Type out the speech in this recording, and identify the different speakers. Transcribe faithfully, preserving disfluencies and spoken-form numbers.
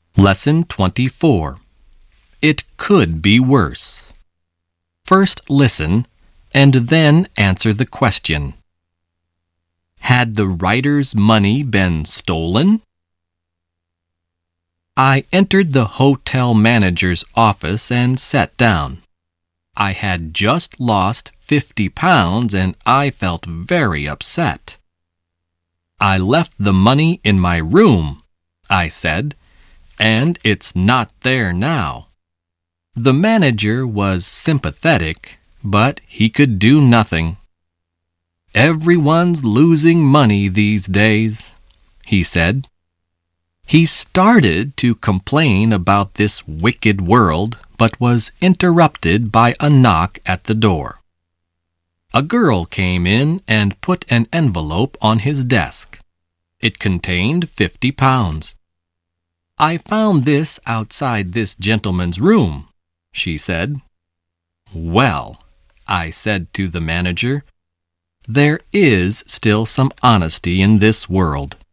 Speaker 1: Lesson twenty-four. It could be worse. First listen, and then answer the question. Had the writer's money been stolen? I entered the hotel manager's office and sat down. I had just lost fifty pounds and I felt very upset. I left the money in my room, I said, and it's not there now. The manager was sympathetic, but he could do nothing. Everyone's losing money these days, he said. He started to complain about this wicked world, but was interrupted by a knock at the door. A girl came in and put an envelope on his desk. It contained fifty pounds. I found this outside this gentleman's room, she said. Well, I said to the manager, there is still some honesty in this world.